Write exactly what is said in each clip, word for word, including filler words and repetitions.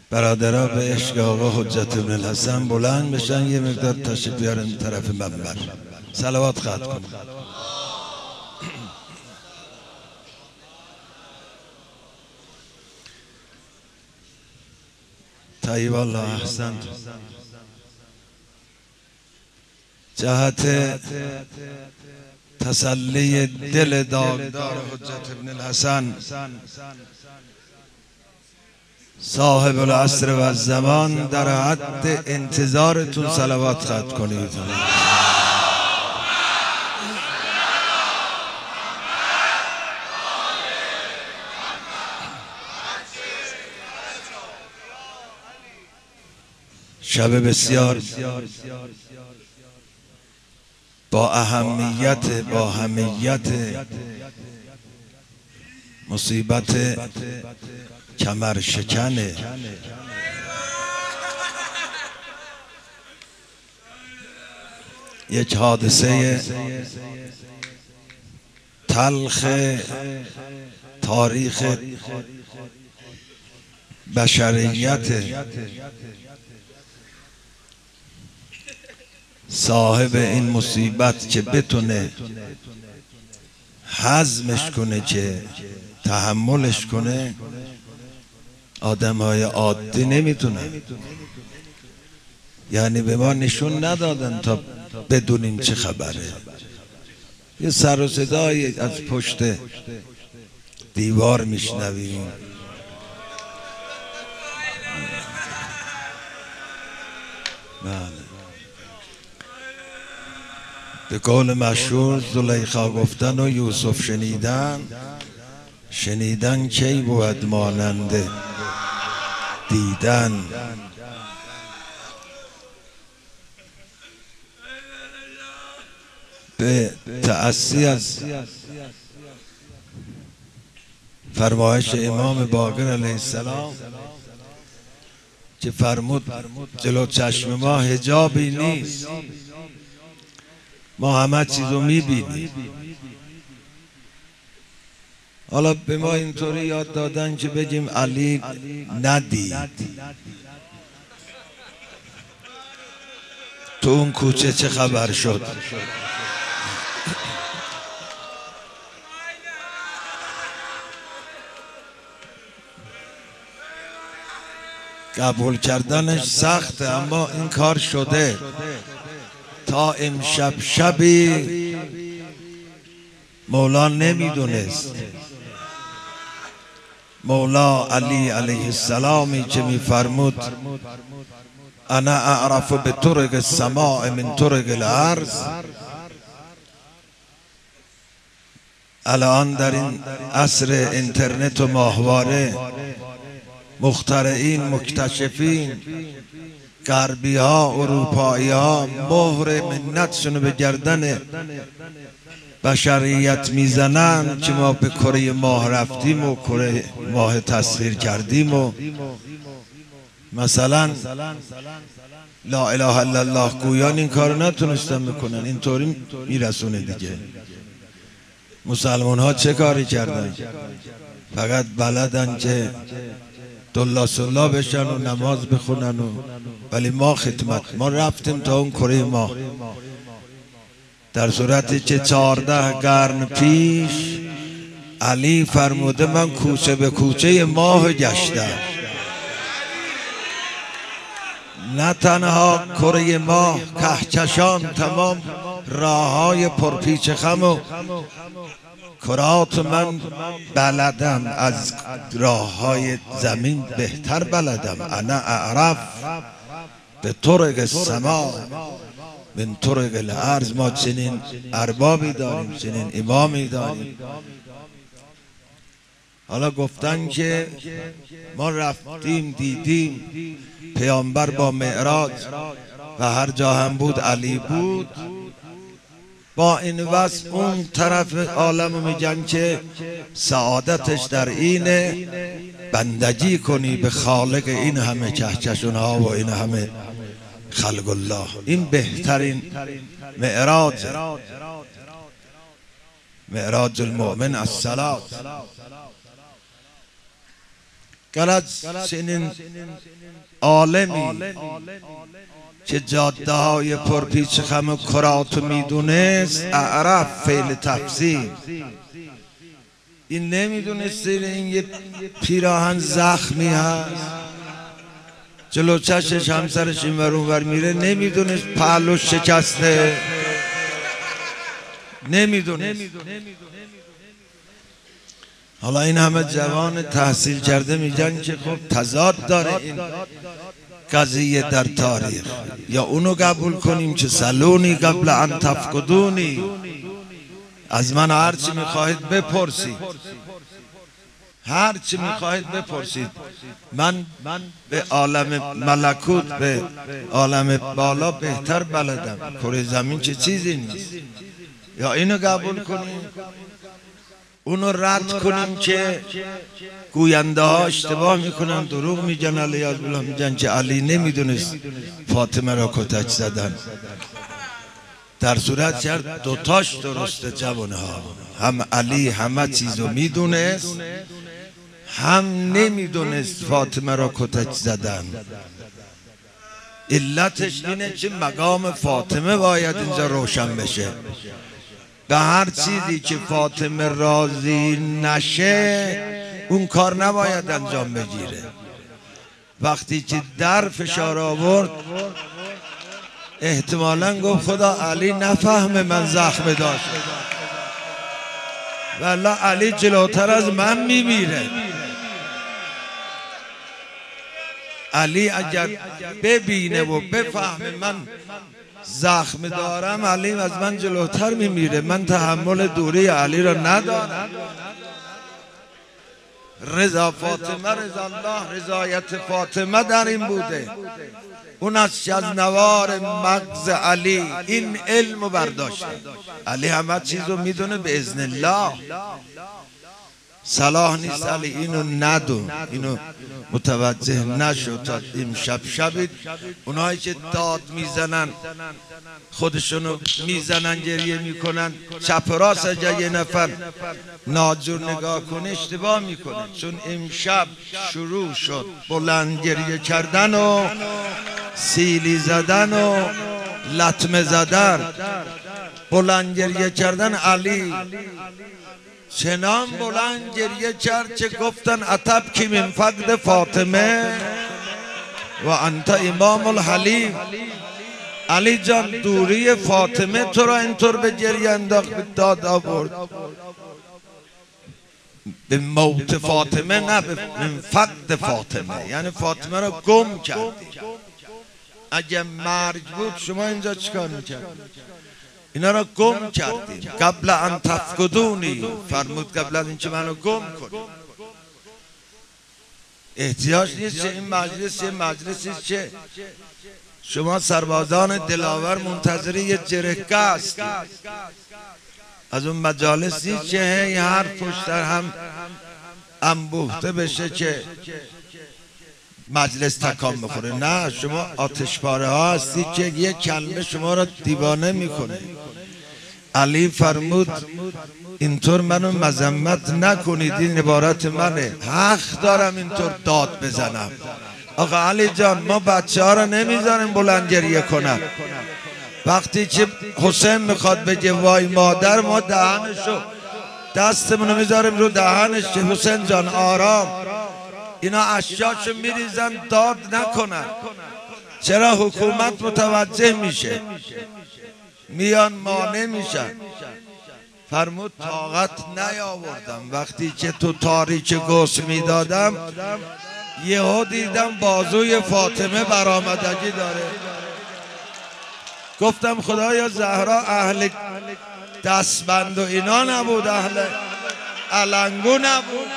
برادرها به عشق آقا حجت ابن الحسن بلند بشن، یه مقدار تشریف بیارن طرف منبر، صلوات ختم کنن. طیب الله احسنت. جهت تسلی دل داغدار حجت ابن الحسن صاحب العصر و الزمان در حد انتظارتون صلوات ختم کنید. شب بسیار با اهمیت، با اهمیت مصیبت کمر شکنه. یک حادثه تلخ تاریخ بشریت. صاحب این مصیبت که بتونه هضمش کنه، که تحملش کنه، آدم‌های عادی نمیتونن. یعنی به ما نشون ندادن تا بدونیم چه خبره. یه سر و صدایی از پشت دیوار میشنویم. بله. به قول مشهور زلیخا گفتن و یوسف شنیدن، شنیدن کی بود مانند دیدن. به تأسی از فرمایش امام باقر علیه السلام که فرمود جلو چشم ما حجابی نیست، ما همه چیزو میبینیم. حالا به ما اینطوری یاد دادن که بگیم علی ندید. تو اون کوچه چه خبر شد؟ قبول کردنش سخته، اما این کار شده. تا امشب شبی مولا نمیدونست. مولا علی علیه السلامی که میفرمود انا اعرف به طرق السماء من طرق الارض، الان در این عصر اینترنت و ماهواره مخترعین، مکتشفین، غربی ها، اروپایی ها مهر منتشون به گردن بشریت میزنن که ما به کره ماه رفتیم و کره ماه تسخیر کردیم و مثلا لا اله الا الله گویان این کار نتونستن بکنن. اینطوری میرسونه دیگه. مسلمان ها چه کاری کردن؟ فقط بلدن که دلا سلا بشن و نماز بخونن و ولی ما خدمت، ما رفتیم تا اون کره ماه، در صورتی که چهارده قرن پیش علی فرموده من کوچه به کوچه ماه گشتم. نه تنها کره ماه، کهکشان، تمام راه های پرپیچ خم و کرات من بلدم، از راه های زمین بهتر بلدم. انا اعرف به طرق السماء من طرق الارض. ما چنین اربابی داریم، چنین امامی داریم. حالا گفتن که ما رفتیم دیدیم پیامبر با معراج و هر جا هم بود علی بود. با این وصف اون طرف عالم میگن که سعادتش در اینه بندگی کنی به خالق این همه کهکشان ها و این همه خلق الله. این بهترین معراج، معراج المؤمن الصلاة. گر چنین عالمی که جاده های پرپیچ خم کراتو میدونست اعرف فعل تفسیر این نمیدونست این یه پیراهن زخمی هست جلو چشش همسرش این ور اون ور میره نمیدونست پهلوش شکسته نمیدونست. حالا این همه جوان تحصیل کرده میگن که خب تضاد داره این قضیه در تاریخ، یا اونو قبول کنیم که سلونی قبل ان تفقدونی، از من هرچی میخواهید بپرسید، هرچی میخواهید بپرسید، من به عالم ملکوت به عالم بالا بهتر بلدم، کره زمین چه چیزی نیست. یا اینو قبول کنیم اونو رد کنیم که گوینده ها اشتباه میکنن، دروغ میگن، علیه بالله میگن که علی نمیدونست فاطمه را کتک زدن، در صورت کرد دوتاش درسته جوانه ها، هم علی همه چیزو میدونست هم نمیدونست فاطمه را کتک زدن. علتش اینه که مقام فاطمه باید اینجا روشن بشه. به هر چیزی که فاطمه راضی نشه اون کار نباید انجام بگیره. وقتی که در فشار آورد احتمالاً گفت خدا علی نفهمه من زخم داشت، والله علی جلوتر از من میمیره. علی اگر ببینه و بفهمه من زخم دارم علی از من جلوتر میمیره، من تحمل دوری علی را ندارم. رضا فاطمه رضا الله، رضایت فاطمه در این بوده، اون از نوار مغز علی این علم رو برداشته. علی همه چیز رو میدونه به اذن الله. صلاح نیست علی اینو ندون، اینو متوجه نشو تا امشب شبید اونایی که داد میزنن خودشونو میزنن گریه میکنن، چپ راست اگه یه نفر ناجور نگاه کنه اشتباه میکنه، چون امشب شروع شد بلند گریه کردن و سیلی زدن و لطمه زدن. بلند گریه کردن علی چنان بلند گریه کرد که گفتن اتب کی من فقد فاطمه و انت امام الحلیم. علی جان دوری فاطمه تو را اینطور به گریه انداخت، به داد آورد، به موت فاطمه نه، به من فقد فاطمه، یعنی فاطمه را گم کردی. اگه مرگ بود شما اینجا چیکار میکرد؟ اینا را گم کردیم. قبل ان تفقدونی فرمود، قبل از اینکه منو گم کنی. احتیاج نیست که این مجلس یه مجلسی که شما سربازان دلاور منتظر یه جرقه هستید. از اون مجالس نیست که هی هر پشت در هم انبوهته بشه که مجلس تکان بخوره. نه، شما آتشپاره ها هستید که یک کلمه شما را دیوانه میکنه. علی فرمود اینطور منو مذمت نکنید، این عبارت منه، حق دارم اینطور داد بزنم. آقا علی جان ما بچه ها را نمیذاریم بلند گریه کنن. وقتی که حسین میخواد بگه وای مادر، ما دهنشو دستمونو میذاریم رو دهنش که حسین جان آرام. اینا اشیاشو میریزن داد نکنن. چرا؟ حکومت متوجه میشه، میان مانع میشن. فرمود طاقت نیاوردم، وقتی که تو تاریک گوش میدادم یهو دیدم بازوی فاطمه برآمدگی داره. گفتم خدایا زهرا اهل دستبند و اینا نبود، اهل علنگو نبود.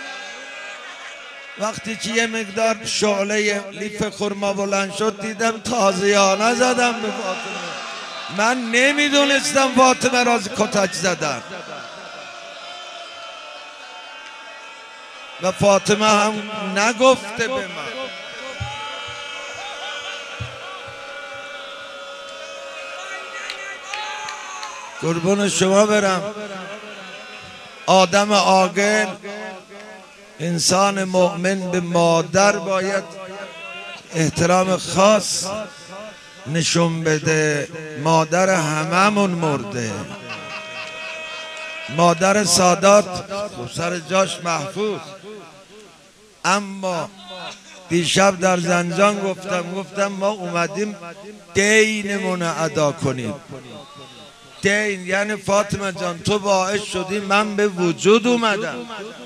وقتی که یه مقدار شعله لیف خرما بلند شد دیدم تازیانه زدم به فاطمه. من نمیدونستم فاطمه را کتک زدن و فاطمه هم نگفته به من. قربون شما برم. آدم عاقل انسان مؤمن به مادر باید احترام خاص نشون بده. مادر هممون مرده. مادر سادات سر جاش محفوظ، اما دیشب در زنجان گفتم گفتم ما اومدیم دینمون رو ادا کنیم. دین یعنی فاطمه جان تو باعث شدی من به وجود اومدم.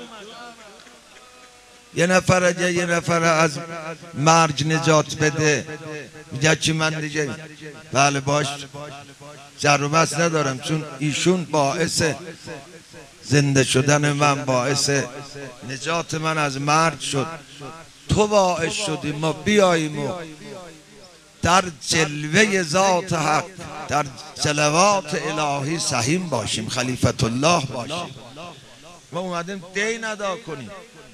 یه نفر اگه یه نفر از مرگ نجات بده میگه چی من دیگه بله باش جر و بحث ندارم، چون ایشون باعث زنده شدن من، باعث نجات من از مرگ شد. تو باعث شدی ما بیاییم و در جلوه ذات حق، در جلوات الهی سهیم باشیم، خلیفت الله باشیم. ما اومدیم دین ادا کنیم.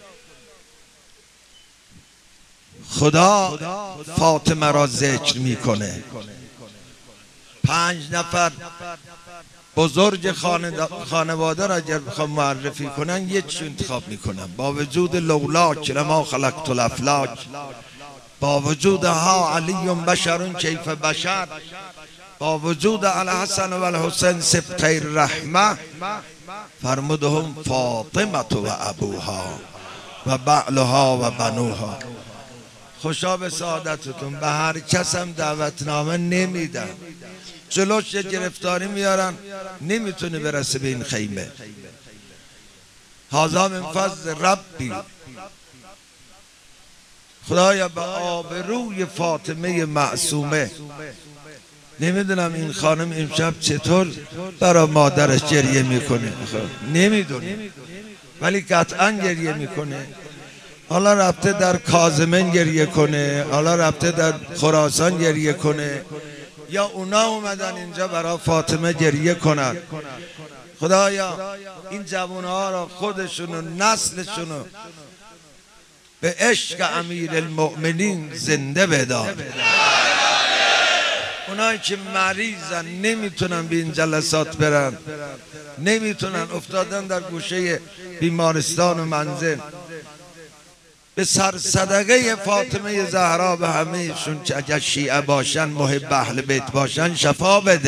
خدا فاطمه را ذکر میکنه. پنج نفر بزرگ خانواده را اگر بخوام معرفی کنن یکیش انتخاب میکنن. با وجود لولاک لما خلقت الافلاک، با وجود ها علی بشر کیف بشر، با وجود الحسن و الحسین سبطی الرحمه، فرمودهم فاطمه و ابوها و بعلها و بنوها. خوشا به سعادتتون. به هر کس هم دعوتنامه نمیدن، جلوش یه گرفتاری میارن، نمیتونه برسه به این خیمه. هذا من فضل ربی. خدایا به آبروی فاطمه معصومه، نمیدونم این خانم امشب چطور برای مادرش گریه میکنه، نمیدونم، ولی قطعا گریه میکنه. حالا رفته در کاظمین گریه کنه، حالا رفته در خراسان گریه کنه، یا اونا اومدن اینجا برای فاطمه گریه کنن. خدایا این جوانها را خودشون و نسلشون به عشق امیر المؤمنین زنده بدار. اونایی که مریضن نمیتونن به این جلسات برن، نمیتونن، افتادن در گوشه بیمارستان و منزل، به سر صدقه فاطمه زهرا به همهشون که اگر شیعه باشن محب اهل بیت باشن شفا بده.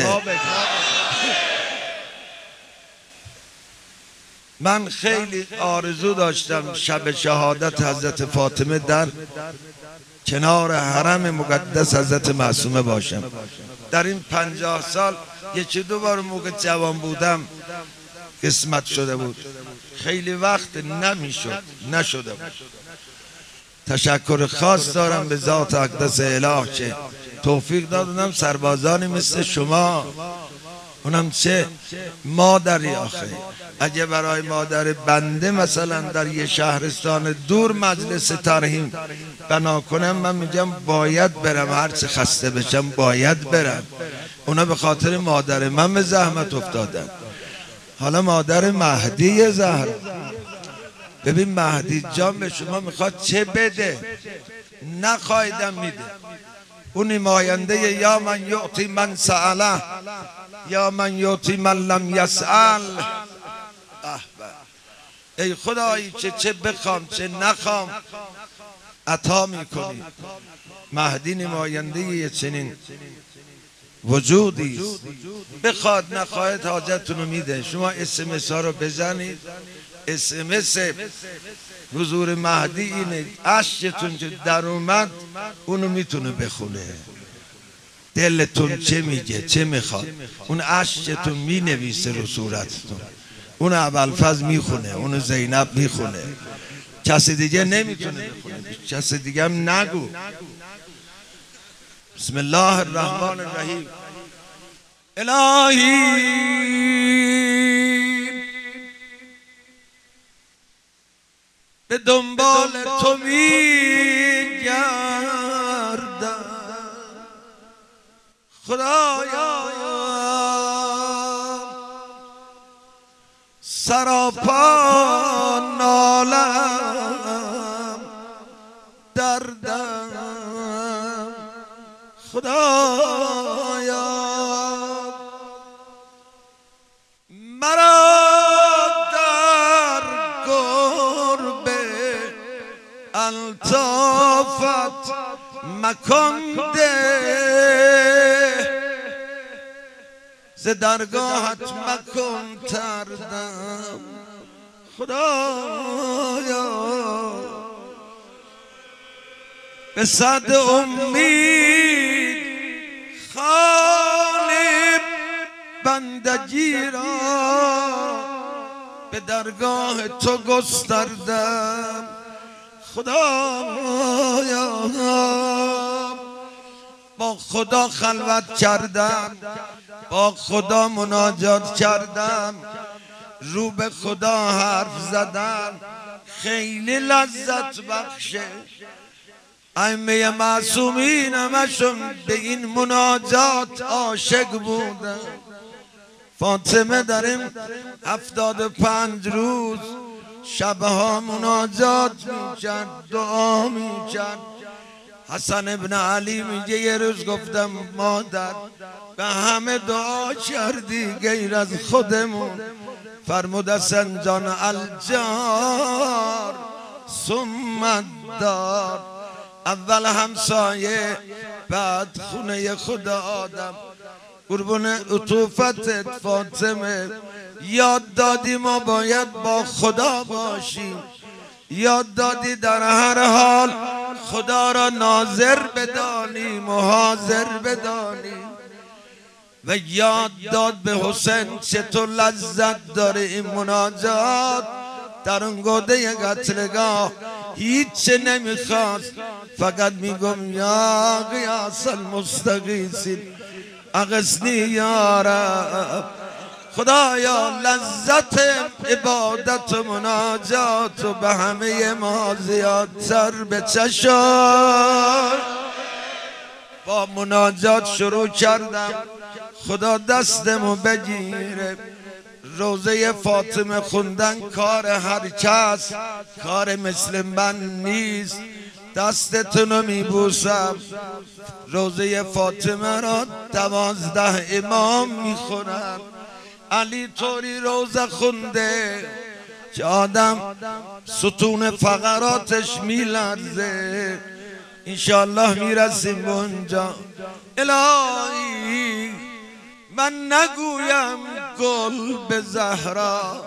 من خیلی آرزو داشتم شب شهادت حضرت فاطمه در کنار حرم مقدس حضرت معصومه باشم. در این پنجاه سال یکی دو بار موقع جوان بودم قسمت شده بود، خیلی وقت نمیشد، نشده بود. تشکر خاص دارم به ذات اقدس اله که توفیق دادم سربازانی مثل شما، اونم چه مادری آخه. اگه برای مادر بنده مثلا در یه شهرستان دور مجلس ترحیم بنا کنم، من میگم باید برم، هرچه خسته بشم باید برم. اونا به خاطر مادر من به زحمت افتادن. حالا مادر مهدی زهرا، ببین مهدی جان به شما میخواد چه بده، نخواهیدم میده. اون نماینده یا من یعطی من سأله یا من یعطی من لم یسأل. ای خدایی چه چه بخوام چه نخوام عطا میکنی. مهدی نماینده یه چنین وجودی است، بخواد نخواهد حاجتتون رو میده. شما اسمس ها رو بزنید، اسمس حضور مهدی اینه، عشقتون که در اومد اونو میتونه بخونه. دلتون چه میگه چه میخواد اون عشقتون مینویسه رو صورتتون. اون ابوالفضل میخونه، اون زینب میخونه، کسی دیگه نمیتونه بخونه، کسی دیگه هم نگو. بسم الله الرحمن الرحیم. الهی به دنبال تو میگردم، خدایا سراپا نالم دردم، خدایا مرا در گربه الطافت مکان ده ز درگاهت مکن تردم خدایا به صد امید خانه بندگی را به درگاه تو گستردم خدایا با خدا خلوت کردم با خدا مناجات کردم رو به خدا حرف زدم خیلی لذت بخشه ائمه معصومین همشون به این مناجات عاشق بودن فاطمه در این هفتاد و پنج روز شبها مناجات میکرد دعا میکرد حسن ابن علی میگه یه روز گفتم مادر به همه دعا کردی غیر از خودمون فرمود حسن جان الجار ثم الدار اول همسایه بعد خونه خدا آدم قربون عطوفتت فاطمه یاد دادی ما باید با خدا باشیم یاد دادی در هر حال خدا را ناظر بدانیم و حاضر بدانیم و یاد داد به حسین چطور لذت داره این مناجات در اون گوده قتلگاه هیچ نمیخواست فقط میگم یا غیاث المستغیثین اغثنی یا رب خدایا لذت عبادت و مناجات و به همه ما زیادتر بچشان با مناجات شروع کردم خدا دستمو بگیره روزه فاطمه خوندن کار هر کس کار مثل من نیست دستتونو میبوسم روزه فاطمه را دوازده امام میخونن علی طوری روزه خونده که آدم ستون فقراتش میلرزه انشاءالله میرسیم به اونجا الهی من نگویم گل به زهرا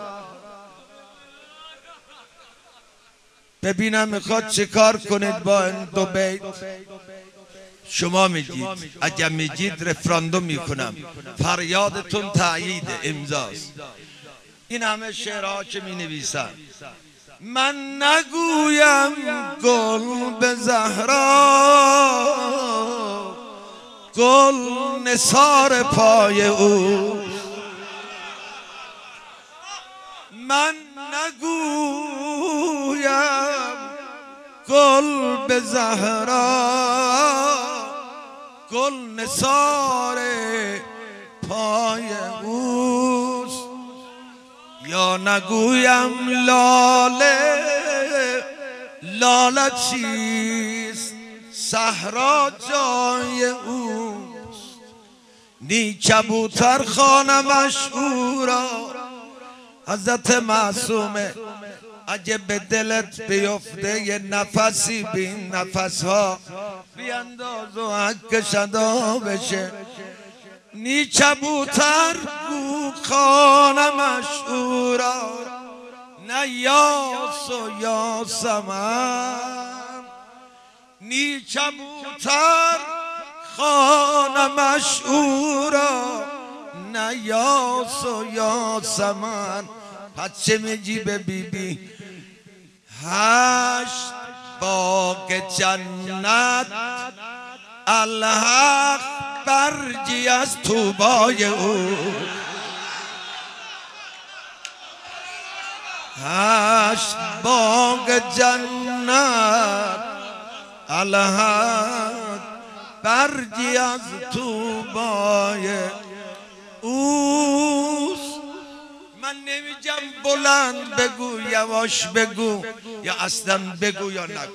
ببینم میخواد چه کار کنید با این دو بیت شما میگید اگر میگید رفراندوم میکنم فریادتون تأیید امضاست این همه شعرها که می نویسن من نگویم گل به زهرا گل نثار پای او من نگویم گل به زهرا گل نثار پای اوست یا نگویم لاله لاله چیست صحرا جای اوست نی کبوتر خانه مشهورا حضرت معصومه اگه به دلت بیفته یه نفسی بین نفسها بیانداز و حق شدا بشه نی کبوتر گو خانه مشهورا نه یاس و یاسمن نی کبوتر خانه مشهورا نه یاس و یاسمن پس چه میگی به بی بی هشت باغ جنت الحق برگی از طوبای او هشت باغ جنت الحق برگی از طوبای اوست من نمیگم بلند بگو یواش بگو یا اصلا بگو یا نگو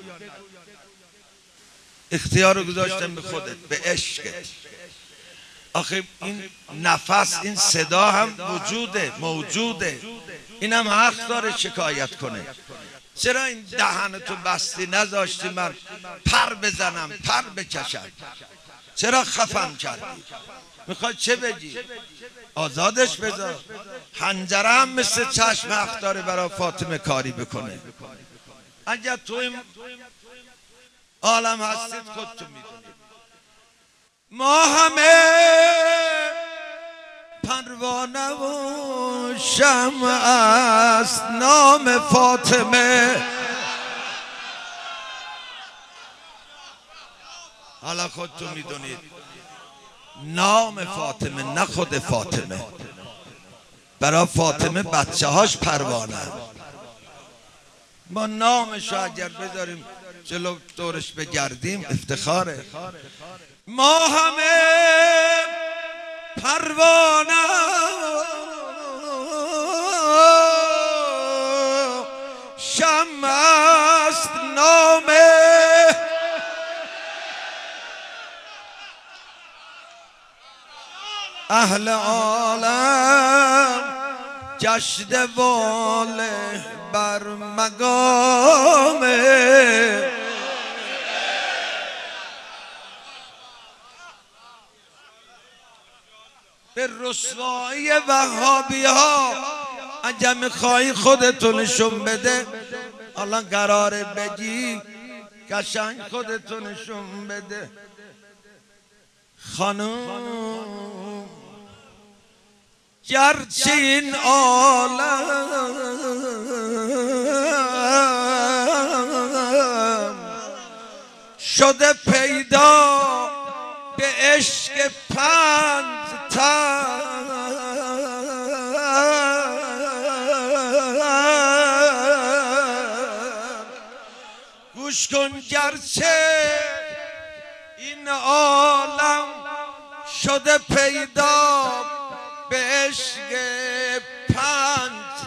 اختیار رو گذاشتم به خودت به عشقت آخه این نفس این صدا هم وجوده موجوده اینم حق داره شکایت کنه چرا این دهنتو بستی نذاشتی من پر بزنم پر بکشم؟ چرا خفم کردی؟ میخوای چه بگی؟ آزادش بذار. حنجره هم مثل چشم حق داره برای فاطمه کاری بکنه. اگر تو این عالم هستید خودتون میدونید. ما همه پروانه و شمع است نام فاطمه. حالا خودتون میدونید نام فاطمه نه خود فاطمه. برای فاطمه بچه هاش پروانه. ما نامش رو اگر بذاریم جلو دورش بگردیم افتخاره. ما همه پروانه شمع است نام اهل عالم گشته واله بر مقامه. به رسوایی وهابی ها اگر میخوایی خودتو نشون بده، الان قراره بگی قشنگ خودتو نشون بده. خانم گرچه این عالم شده پیدا به عشق پنج تن، گوش کن گرچه این عالم شده پیدا به عشق پنج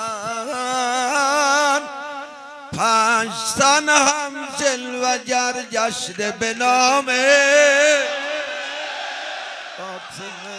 تن، پنج تن هم جلوگر گشته به نام فاطمه.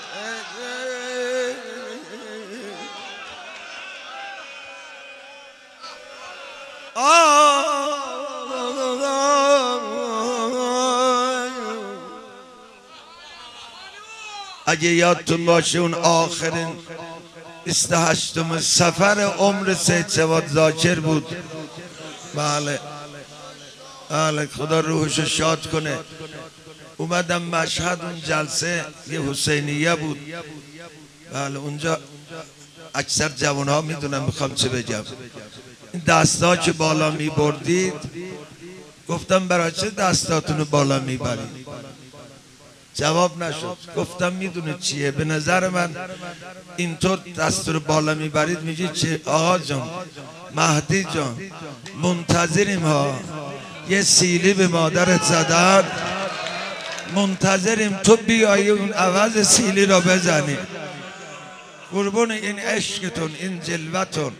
اگه یادتون باشه اون آخرین بیست و هشتم سفر عمر سید جواد ذاکر بود. بله بله خدا روحشو شاد کنه. اومدم مشهد، اون جلسه یه حسینیه بود. بله اونجا اکثر جوان ها میدونم میخوام چه بگم. این دستا که بالا میبردید گفتم برای چه دستاتونو بالا میبرید؟ جواب نشد. گفتم میدونه چیه؟ به نظر من اینطور دست رو بالا میبرید میگی چه آقا جان مهدی جان منتظریم ها، یه سیلی به مادرت زدن، منتظریم تو بیایی اون عوض سیلی را بزنی. قربون این عشقتون این جلوتون.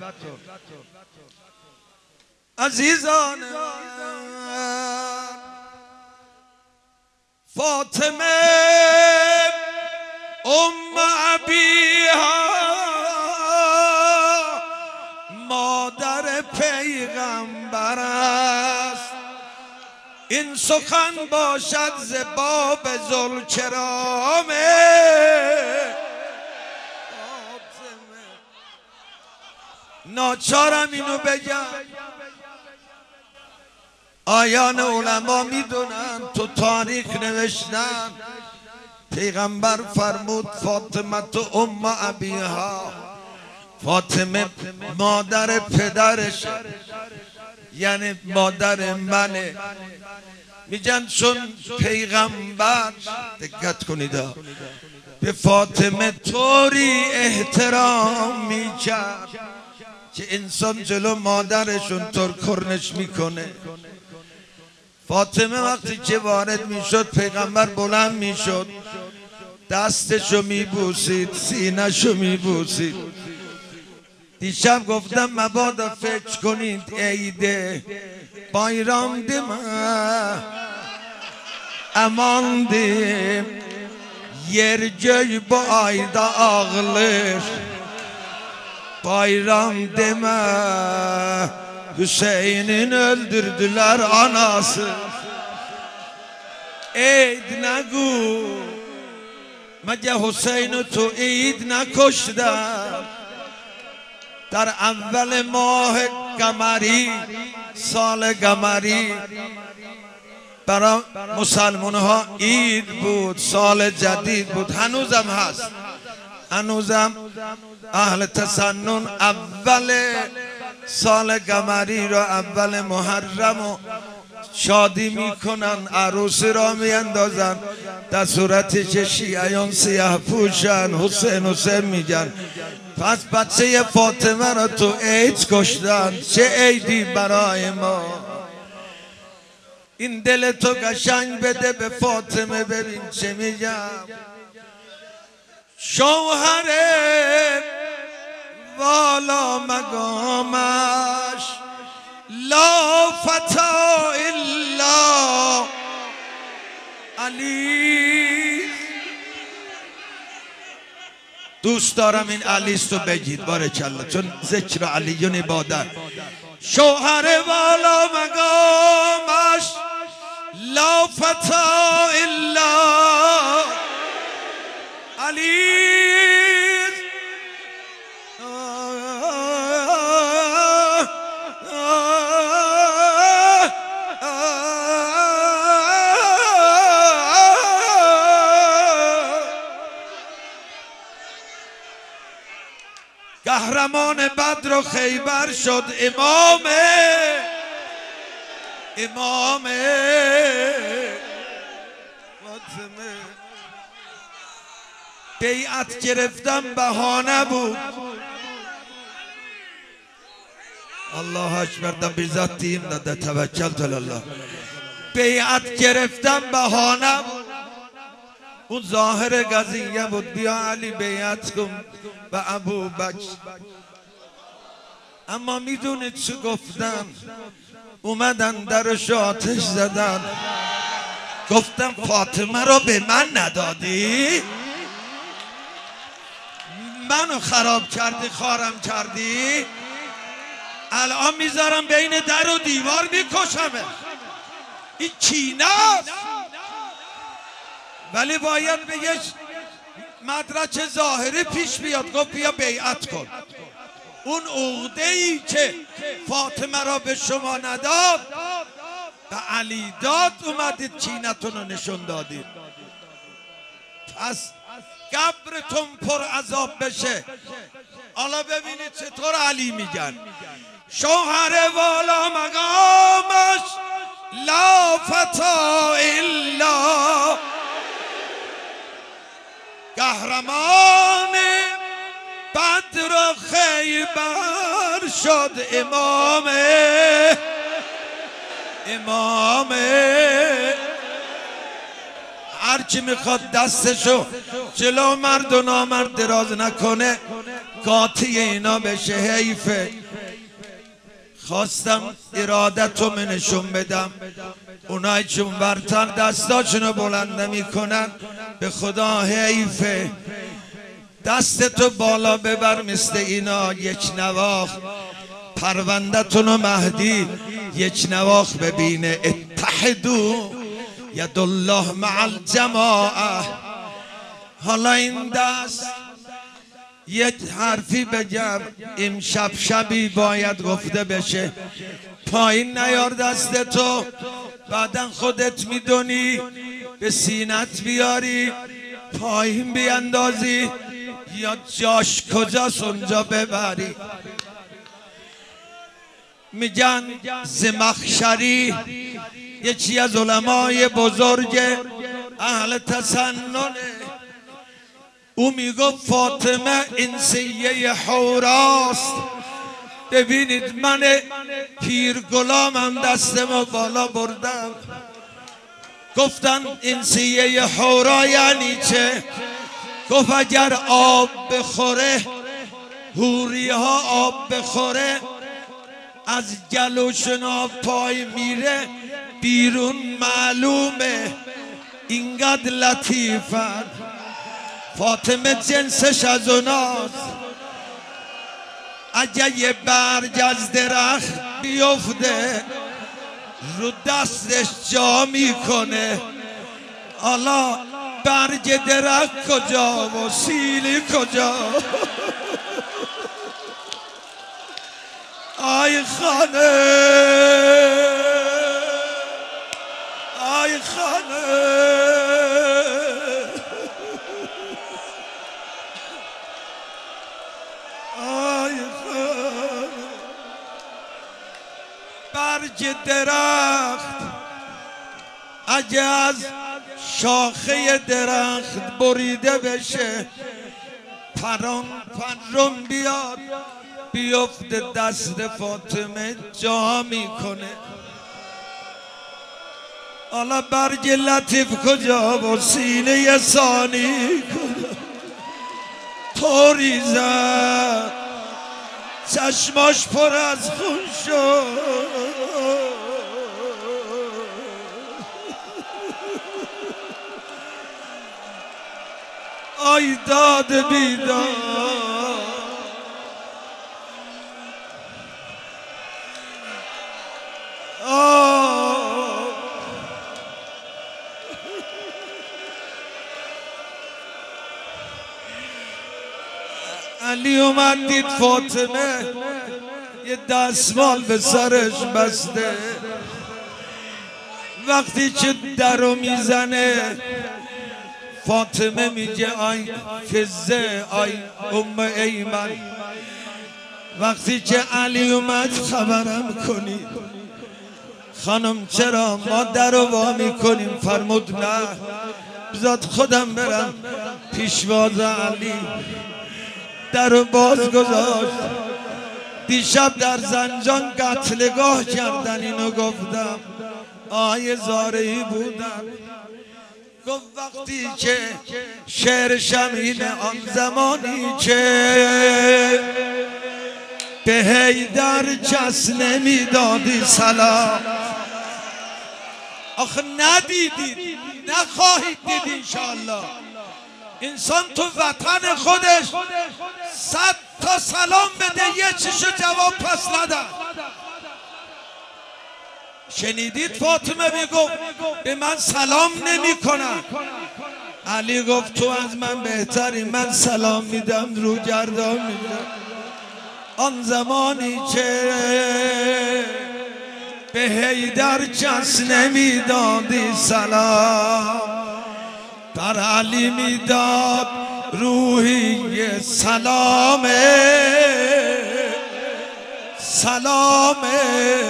عزیزان فاطمه ام ابیها مادر پیغمبر است. این سخن باشد ز باب ذوالکرامه. ناچارم اینو بگم، آیان علما میدونن، تو تاریخ نوشتن پیغمبر فرمود فاطمه تو ام ابیها، فاطمه مادر پدرش یعنی مادر منه. میگن چون پیغمبر دقت کنید به فاطمه طوری احترام میکرد که انسان جلو مادرشون طور کرنش میکنه. فاطمه وقتی که وارد میشد پیغمبر بلند میشد، دستشو میبوسید، سینهشو میبوسید. دیشب گفتم مبادا فکر کنید عیده bayram deme aman de yer göy bu ayda ağlar bayram deme Hüseyin'in öldürdüler anası. Eid negu مگه حسین تو عید نکشتن در اول ماه قمری سال قمری برای مسلمان ها عید بود سال جدید بود هنوزم هست هنوزم اهل تسنن اول سال قمری را اول محرم و شادی میکنن عروسی را میاندازن در صورتی که شیعیان سیاه پوشن حسین حسین میگن پس بچه فاطمه را تو عید کشتن چه عیدی برای ما این دل تو قشنگ بده به فاطمه ببین چه میگم شوهر والا مقامش لا فتا الا علی دوست دارم این علیست رو بگید بارکالله چون ذکر علیون عبادت شوهر والا مقامش لا فتا الا علی قهرمان بدر و خیبر شد امام امام فاطمه بیعت گرفتم بهانه بود الله اکبر در بیزات تیم داده توکلت الله بیعت گرفتم بهانه بود اون ظاهر قضیه بود بیا علی بیعت کن و ابو بکر اما میدونید چه گفتن اومدن درش آتش زدن گفتم فاطمه رو به من ندادی منو خراب کردی خارم کردی الان میذارم بین در و دیوار میکشمه این کینه است ولی باید بگه مدرک ظاهری پیش بیاد گفت بیا بیعت کن اون عقده ای که فاطمه را به شما نداد به علی داد اومدید کینتون رو نشون دادید پس قبرتون پر عذاب بشه حالا ببینید چطور علی میگن شوهر والا مقامش لا فتا الا قهرمان بدر و خیبر شد امام امام هرچی میخواد دستشو جلو مرد و نامرد دراز نکنه قاطی اینا بشه حیفه خواستم ارادتو من نشون بدم اونایی چون برتر دستاشونو بلند میکنن به خدا حیفه دستتو بالا ببر مثل اینا یک نواخ پروندتونو مهدی یک نواخ ببینه اتحدو ید الله مع الجماعه حالا این دست یک حرفی بگم امشب شبی باید گفته بشه پایین نیار دستتو بعدن خودت میدونی به سینت بیاری پایین بیاندازی یا جاش کجاست اونجا ببری میگن زمخشری یکی از علمای بزرگ اهل تسننه او میگفت فاطمه انسیه حوراست ببینید من پیر غلامم دستمو بالا بردم گفتن انسیه حورا یعنی چه گفت اگر آب بخوره حوری ها آب بخوره از گلوشون آب پای میره بیرون معلومه اینقدر لطیفن فاطمه جنسش از اوناست اگه یه برگ از درخت بیفته رو دستش جا میکنه. حالا برگ درخت کجا و سیلی کجا؟ آی خانه آی خانه آی خانه برگ درخت اگه از شاخه درخت بریده بشه پران پران بیاد بیفته دست فاطمه جا میکنه. حالا برگ لطیف کجا و سینه ثانی کجا؟ طوری زد چشماش پر از خون شد. آی داد بیداد علی اومد دید فاطمه یه دستمال به سرش بسته. وقتی که درو میزنه فاطمه میگه آی فزه آی ام ایمن وقتی که علی اومد خبرم کنی. خانم چرا ما درو وا میکنیم؟ فرمود نه بذات خودم برم پیشواز علی. درو باز گذاشت. دیشب در زنجان قتلگاه کردن اینو گفتم. آیه زارعی بودم گفت وقتی که شعر شمینه آن زمانی که به حیدر کس نمیدادی سلام. آخه ندیدید نخواهید دید انشاءالله. انسان تو وطن خودش صد تا سلام بده یه چیشو جواب پس ندن. شنیدید فاطمه میگفت به من سلام نمی کنن. علی گفت تو از من بهتری من سلام میدم رو گردان میدم. آن زمانی که به حیدر کس نمیدادی سلام بر علی میداد روحی سلامه سلامه.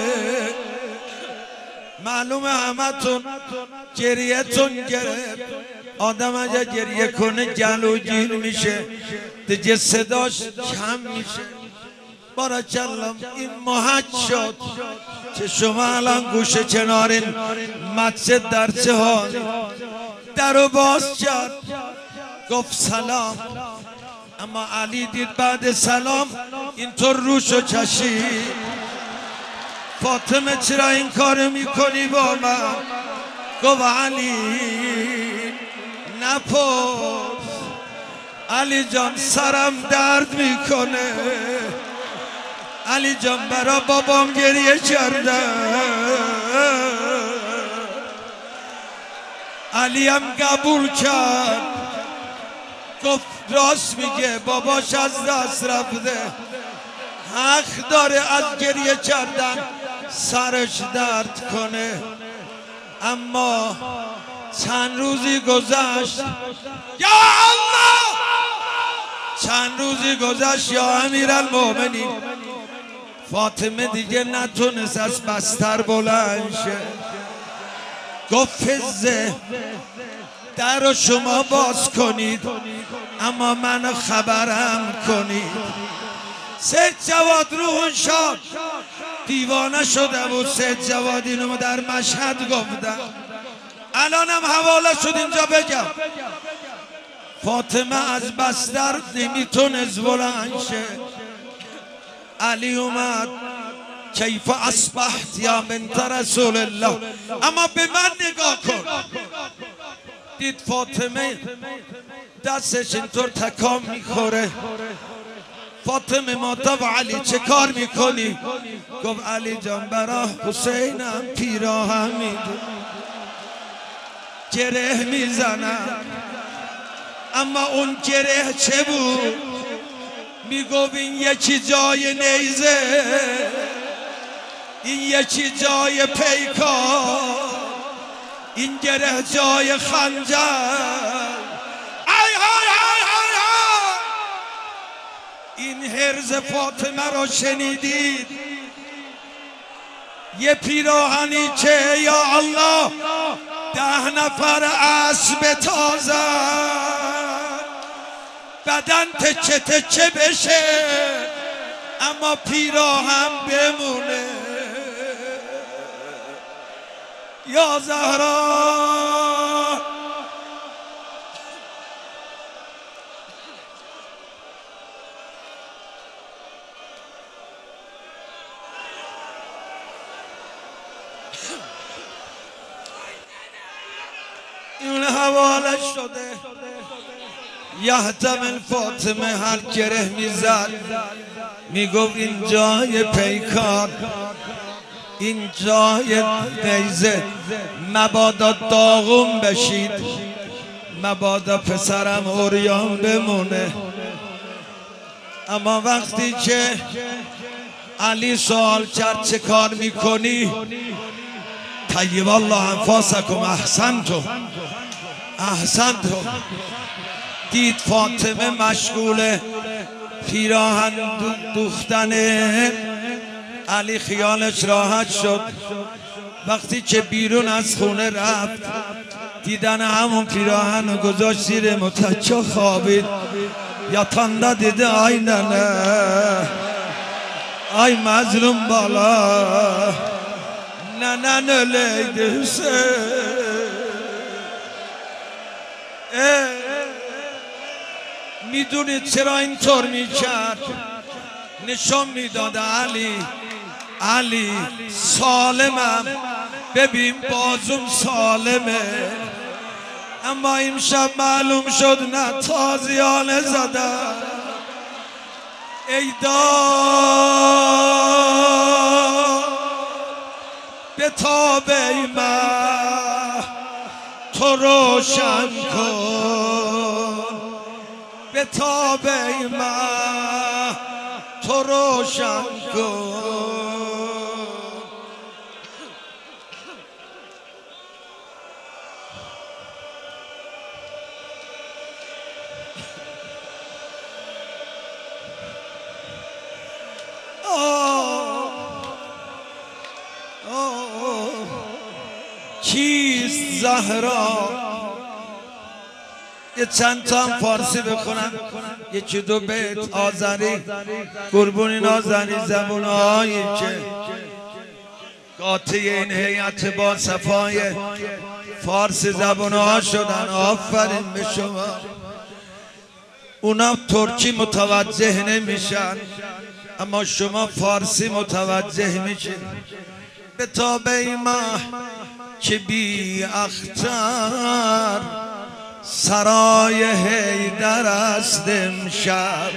معلومه همتون گریه‌تون گرفت. آدم اگه گریه کنه گلوگیر میشه دیگه صداش کم میشه. بارکالله این محک شد که شما الان گوشه کنارین مسجد در چه حال. درو باز کرد گفت سلام. اما علی دید بعد سلام اینطور روشو کشید. فاطمه چرا این کارو میکنی با من؟ گفت علی نپرس علی جان سرم درد میکنه. علی جان برا بابام گریه کردم. علی هم قبول کرد گفت راست میگه باباش از دست رفته حق داره از گریه کردن سرش درد کنه. اما چند روزی گذشت یا الله چند روزی گذشت یا امیرالمومنین فاطمه دیگه نتونست از بستر بلند شه. گفت فزه در رو شما باز کنید اما منو خبرم کنید. سید جواد روحون شاد دیوانه شده بود. سید جواد اینو در مشهد گفتم الانم حواله شد اینجا بگم. فاطمه از بستر نمیتونست بلند شه. علی اومد کیف اصبحت یا بنت رسول الله. اما به من نگاه کن. دید فاطمه دستش اینطور تکام میخوره. فاطمه مادر علی چه کار میکنی؟ گفت علی جان برا حسینم پیراهن میدون گره میزنم، اما اون گره چه بود؟ میگفت این یکی جای نیزه، این یکی جای پیکار، این گره جای خنجر. ای های های های های این هرز فاطمه را شنیدید؟ یه پیراهنی که یا الله ده نفر اسب تازه بدن تچه تچه بشه اما پیراهن بمونه. یا زهرا این حواله شده یحتمل فاطمه هر گره میزد میگفت این جای پیکار، این جای نیزه، مبادا داغون بشید، مبادا پسرم عریان بمونه. اما وقتی که علی سوال کرد چه کار میکنی؟ طیب الله انفاسکم احسنتم احسنتم. دید فاطمه مشغول پیراهن دوختنه، علی خیالش راحت شد. وقتی که بیرون از خونه رفت دیدن همون پیراهن رو گذاشت زیر متکه خوابید. یا تانده دیده آی ننه، آی مظلوم بالا، ننن لیده حسین. میدونید چرا اینطور میکرد؟ نشان میداد علی علی سالمم، ببین بازم سالمه. اما امشب معلوم شد نه تازیانه زدن. ای داد به تاب ایمه تو روشن کن، به تاب ایمه تو روشن کن. کیست زهرا؟ یه چند تا هم فارسی بخونم، یکی دو بیت آذری. قربون این آذری زبونهایی که قاطع این هیئت با صفای فارسی زبونها شدن، آفرین به شما. اونا ترکی متوجه نمیشن اما شما فارسی متوجه میشین. به تابع ماه که بی اختر سرای حیدر است امشب،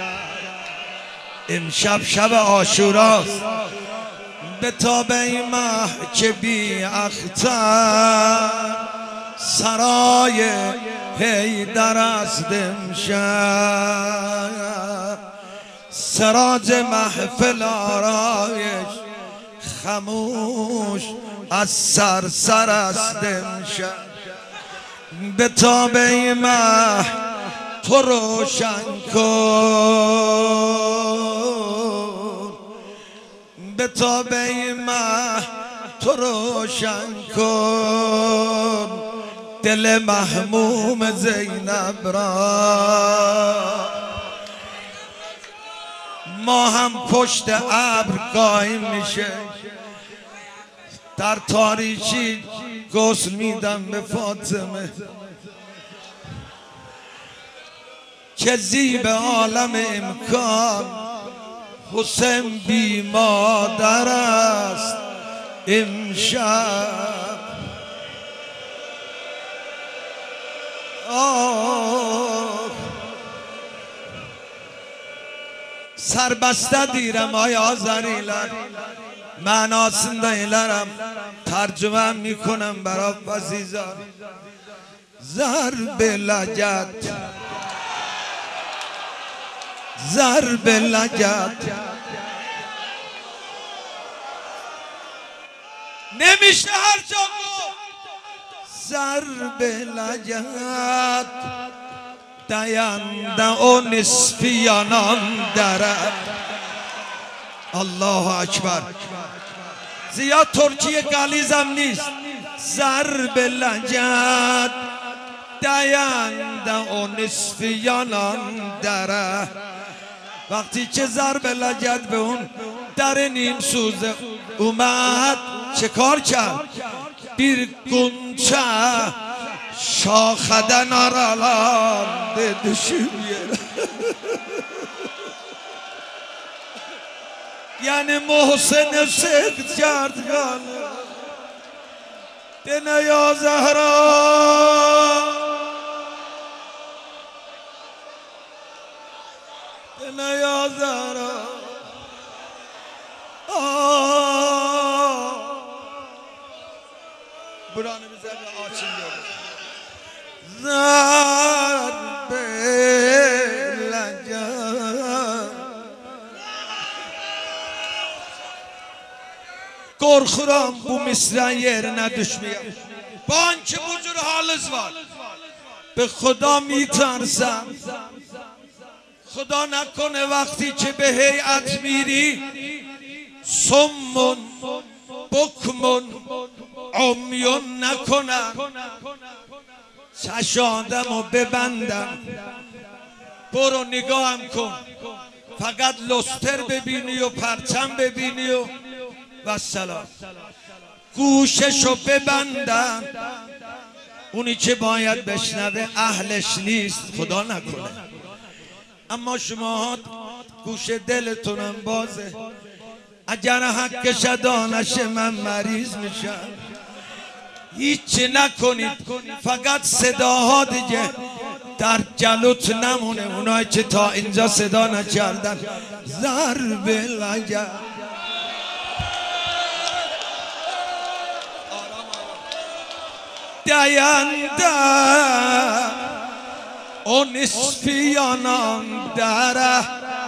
امشب شب عاشوراست. به تابع ماه که بی اختر سرای حیدر است امشب. سراج محفل آرایش خموش از سر سر است امشب. به تابع مه تو روشن کن، به تابع مه تو روشن کن. دل محموم زینب را ما هم پشت ابر قایم میشه. در تاریکی غسل میدم به فاطمه که زیب عالم امکان حسین بی مادر است امشب. سربسته دیرم آی آذریلر، manasında ilerim tercüme میکنم برای عزیزان. ضرب لجد ضرب لجد نمیشه هر جا ضرب لجد dayandı o nisfi yanan dere. Allahu Ekber. Ziya Türkiye galizem نیست. ضرب لجد dayandı o nisfi yanan dere. وقتی که ضرب لجد به اون در نیم سوزه اومد چه کار کرد؟ bir gunça şaxadan aralandı düşüp yere. Yani Muhsin sık çartkanı dene ya Zahra dene ya Zahra buranı bize bir açın diyoruz. Zarbe lacad korkuram bu misra yerine düşmeye. Banki bu cür haliniz var. Be Khuda mitarsam Khuda nakone vakti ki be heyat miri summun bukmun umyun nakonam چشادمو ببندم برو نگاهم کن فقط لستر ببینی و پرچم ببینی و و سلام گوششو ببندم اونی که باید بشنوه اهلش نیست خدا نکنه اما شما گوش دلتونم بازه اگر حقش ادا نشه من مریض میشم هیچی نکنید فقط صداها دیگه در جلوت نمونه اونایی که تا اینجا صدا نکردن ضرب لجد dayandı o nisfi yanan dere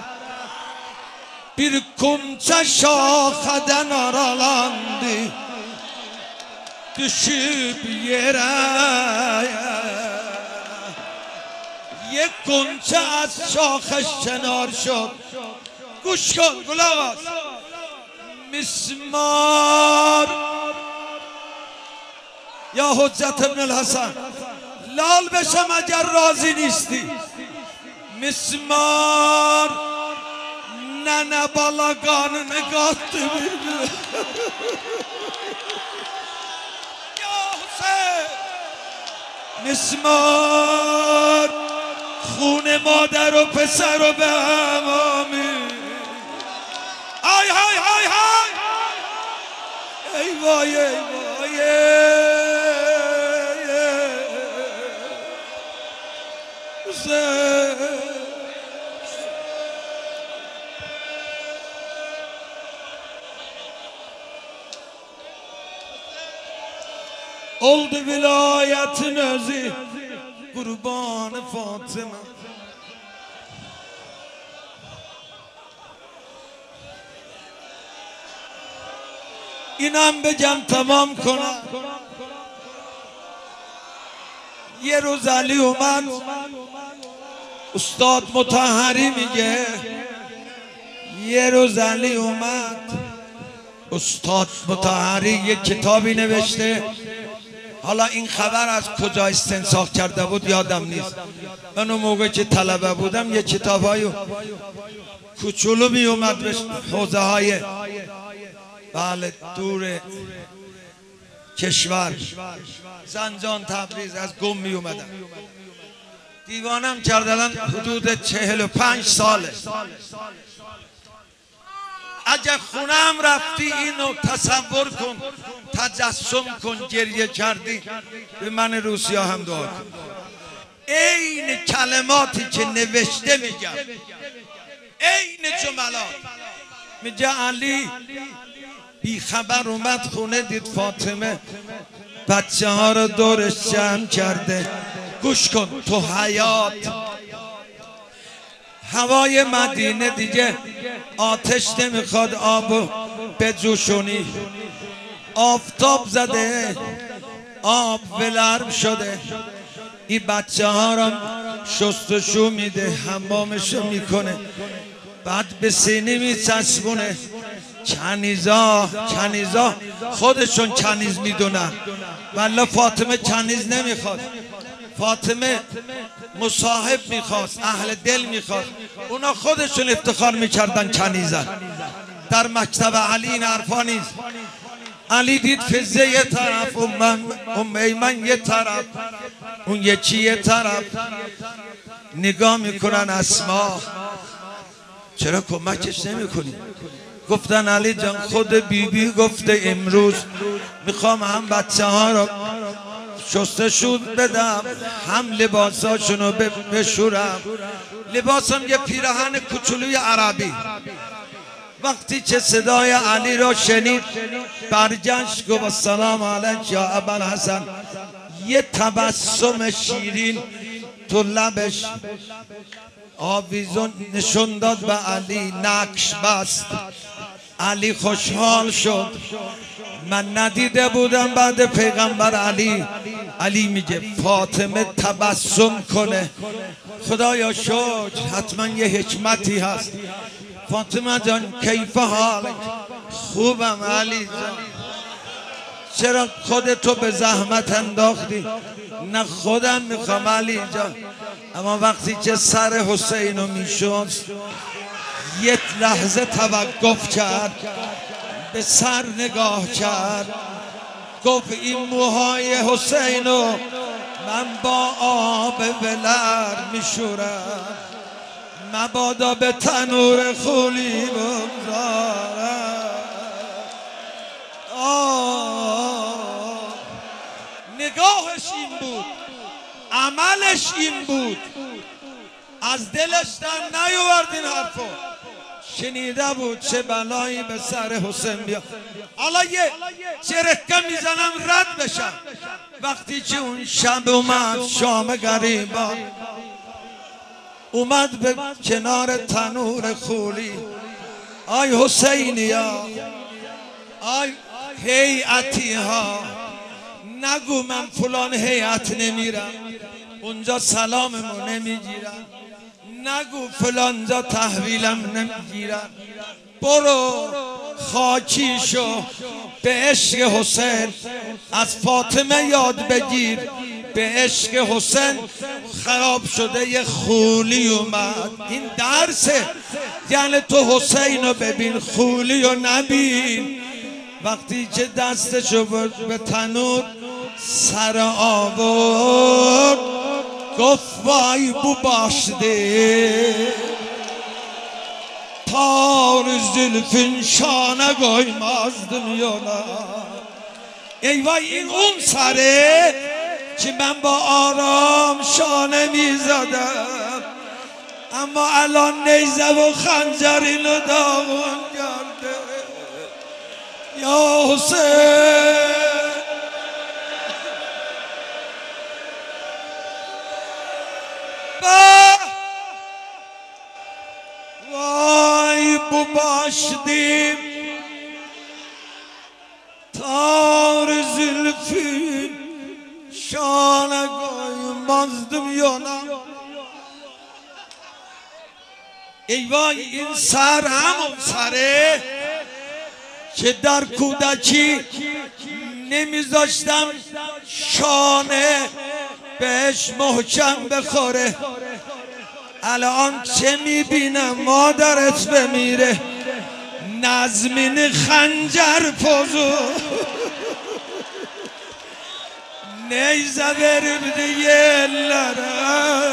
bir kunça şaxadan aralandı düşüp yere یک گنچه از شاخش کنار شد گوش کن گلاب است مسمار یا حجت ابن الحسن لال بشم اگر راضی نیستی مسمار ننه balagانını kattı birbirine مسمار خون مادر و پسر و به هم آمین های های های های ای وای ای وای oldu vilayetin özü kurbanı Fatıma İnan بگم تمام کنم یه روز علی اومد استاد مطهری میگه یه روز علی اومد استاد مطهری یک کتابی نوشته حالا این خبر از کجا استنساخ کرده بود یادم نیست من اون موقع که طلبه بودم یک کتابای کوچولو می اومد به حوزه های بله دور کشور زنجان تبریز از گم می اومدم دیوانم کردن حدود چهل و پنج ساله اگه خونم رفتی اینو تصور کن تجسم کن گریه کردی به من روسیا هم دعا کن این کلماتی که نوشته میگم این جملات میگه علی بی خبر اومد خونه دید فاطمه بچه ها رو دورش جمع کرده. گوش کن، تو حیات هوای مدینه دیگه آتش نمیخواد آب بجوشونی، آفتاب زده، آب ولرم شده. این بچه ها رو شستشو میده، حمامشو میکنه، بعد به سینی میچسبونه. کنیزا کنیزا خودشون کنیز میدونن، ولی فاطمه کنیز نمیخواد. فاطمه مصاحب میخواست، اهل دل میخواست. اونا خودشون افتخار میکردن کنیزن. در مکتب علی این حرفا نیست. علی دید فزه یه طرف، ام ایمن یه طرف، اون یکی یه طرف. نگاه میکنن اسما، چرا کمکش نمیکنی؟ گفتن علی جان خود بیبی بی گفته امروز میخوام هم بچه ها رو شستشو بدم، هم لباساشونو بشورم. لباسم یه پیراهن کوچولوی عربی. وقتی که صدای علی را شنید برگشت گفت السلام علیک یا ابوالحسن. یه تبسم شیرین تو لبش آویزون نشون داد به علی، نقش بست. علی خوشحال شد. من ندیده بودم بعد پیغمبر علی. علی میگه فاطمه تبسم کنه، خدایا شکر، حتما یه حکمتی هست. فاطمه جان کیف حالک؟ خوبم علی جان. چرا خودتو به زحمت انداختی؟ نه خودم میخوام علی جان. اما وقتی که سر حسینو میشد یک لحظه توقف کرد، به سر نگاه کرد، گفت این موهای حسینو من با آب ولر میشورم، مبادا به تنور خولی بگذارم. نگاهش این بود، عملش این بود، از دلش در نیاورد این حرفو. شنیده بود چه بلایی به سر حسین بیاد. حالا یه چرکه میزنم رد بشم. وقتی که اون شب اومد شام غریبا، اومد به کنار تنور خولی. آی حسینیا، آی هیئتی ها، نگو من فلان هیئت نمیرم، اونجا سلاممو نمیگیرم، نگو فلان جا تحویلم نمیگیرم. برو خاکی شو، به عشق حسین از فاطمه یاد بگیر. به عشق حسین خراب شده یه خولی اومد. این درسه، یعنی تو حسین رو ببین، خولی رو نبین. وقتی که دستشو به تنور سر آورد، گفت وای بو باشده تار زلفین شانه گوymazdım yola. ای وای این اون سره که من با آرام شانه میزدم، اما الان نیزه و خنجر اینو داغون کرده. یا حسین وای بو باشدیم تار زلفین شانه goymazdım yola. ای وای این سر همون سره که در کودکی نمیذاشتم شانه بهش محکم بخوره. الان چه میبینم مادرت بمیره، نزمین خنجر پوزو نیزه verip yerlere.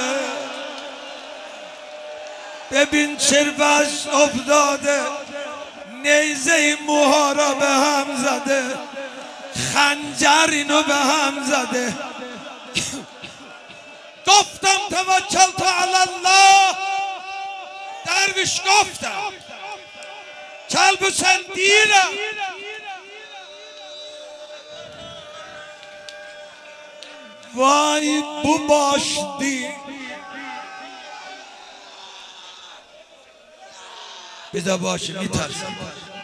ببین چربش افتاده، نیزه موها را به هم زده، خنجر اینو به هم زده. گفتم توکلت علی الله، درویش گفتم کلب حسین دیرم وای بو باشدی بیدا باشه میترسم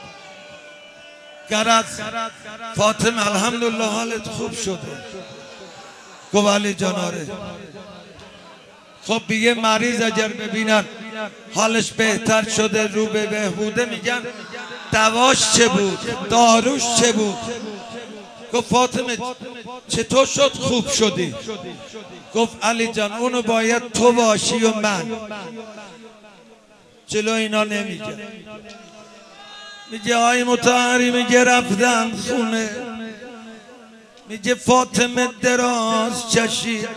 گرد فاطمه الحمدلله حالت خوب شده. گفت علی جان آره. خب یه مریض اگر ببینن حالش بهتر شده رو به بهبوده میگن دواش چه بود داروش چه بود. گفت فاطمه چطور شد خوب شدی؟ گفت علی جان اونو باید تو باشی و من. جلو اینا نمیگه. میگه آی مطهری میگه رفتم خونه میگه فاطمه دراز چشید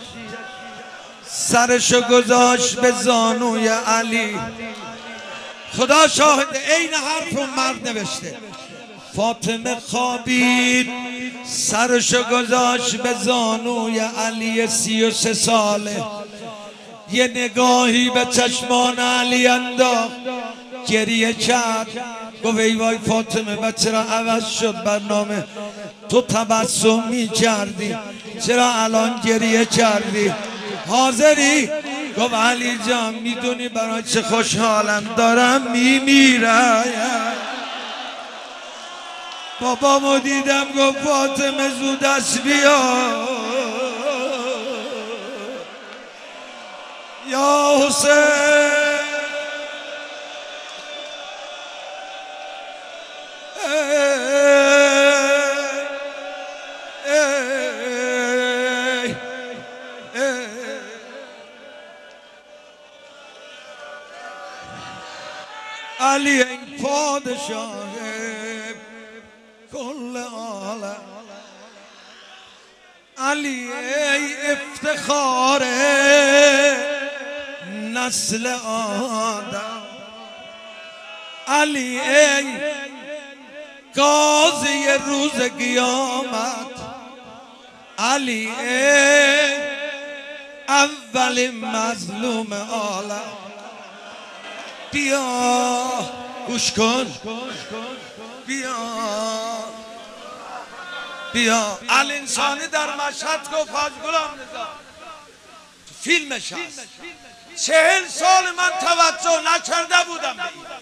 سرشو گذاشت به زانوی علی. خدا شاهد عین حرف رو مرد نوشته. فاطمه خوابید سرشو گذاشت به زانوی علی سی و سه ساله. یه نگاهی به چشمان علی انداخت گریه کرد. گفت ای وای فاطمه بچه را عوض شد برنامه. تو تبسم می کردی چرا الان گریه کردی؟ حاضری؟ گفت علی جان میدونی برای چه خوشحالم دارم میمیرم. بابامو دیدم گفت فاطمه زود دست بیا یا حسین. علی این پادشاه کل عالم. علی ای افتخار نسل آدم. علی ای قاضی روز قیامت. علی ای اول مظلوم عالم. بیا گوش کن بیا بیا. الانسانی در مشهد گفت حاج غلام رضا تو فیلمش هست چهل سال من توجه نکرده بودم به این.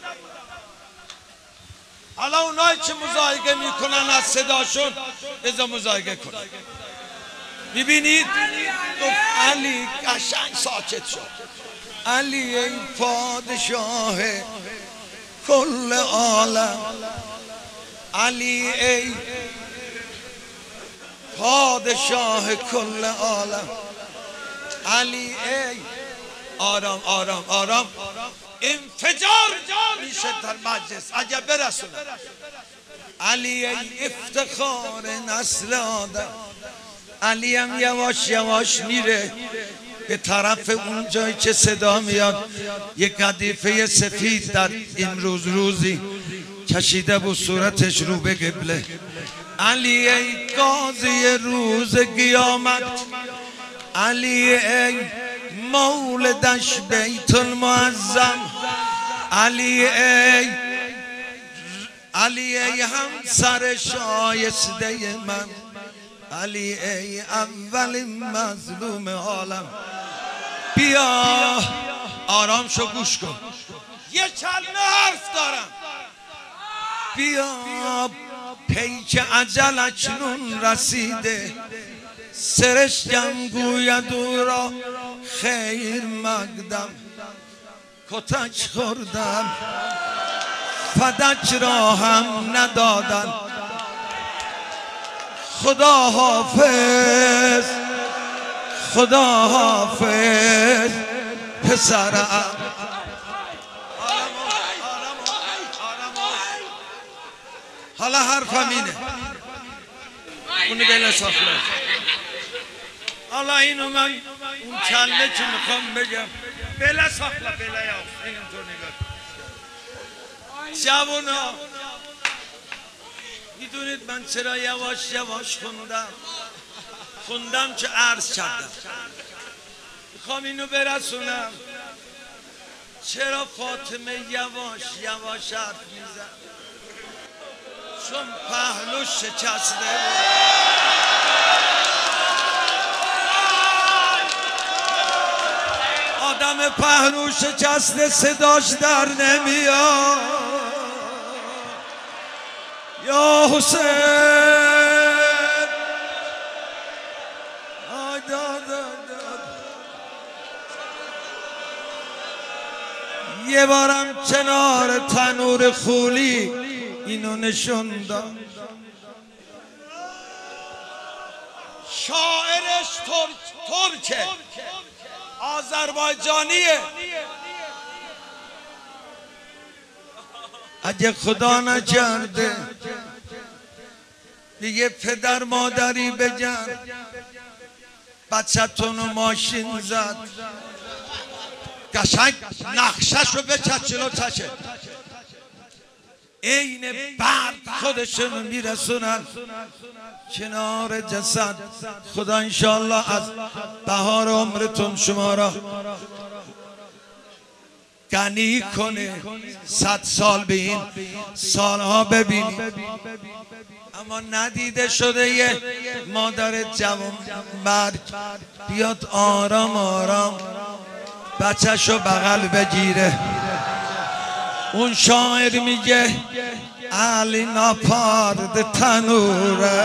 حالا اونایی که مزایقه میکنن از صداشون بذار مزایقه کنن. میبینید گفت علی قشنگ ساکت شد. علی این پادشاه کل عالم. علی ای پادشاه کل عالم. علی ای آرام آرام آرام. انفجار میشه در مجلس اگه برسونه. علی ای افتخار نسل آدم. علی هم یواش یواش میره به طرف اون جایی که صدا میاد یک قدیفه سفید در این روز روزی کشیده بود صورتش رو به قبله. علی ای قاضی روز قیامت. علی ای مولدش بیت المعظم. علی ای علی ای همسر شایسته من. علی ای اول مظلوم عالم. بیا آرام شو گوش کن یه کلمه حرف دارم. بیا پیک اجل اکنون رسیده. سرشکم گوید او را خیر مقدم. کتک خوردم فدک را هم ندادن. خدا حافظ خدا حافظ پسرم. حالا حرفم اینه اونو بله ساخته. حالا اینو من اون کلمه که میخوام بگم بله ساخته بله یا اینطور نگاه. جوانا میدونید من چرا یواش یواش خوندم؟ خوندم که عرض کردم میخوام اینو برسونم. چرا فاطمه یواش یواش حرف میزن؟ چون پهلوش شکسته بود. عالم پهلو شکسته صداش در نمیاد یا حسین آی داد داد یه بارم کنار تنور خولی اینو نشون داد شاعرش ترکه آذربایجانیه اگه خدا نکرده دیگه پدر مادری بگن بچه‌تون ماشین زد قشنگ نقشش رو بچه جلو چشه عین برد خودشون میرسونن کنار جسد خدا انشالله از بهار عمرتون شما را غنی کنه صد سال به این سالها ببینید اما ندیده شده یه مادر جوان مرد بیاد آرام آرام بچه‌شو بغل بگیره اون شاعر میگه علی ناپارد تنوره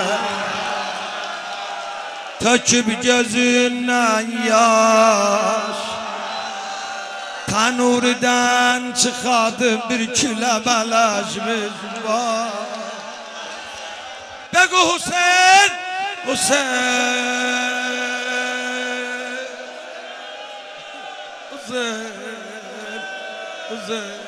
تا که بجزین نیاش تنوردن چه خاده bir kilo بلاش بزوا بگو حسین حسین حسین حسین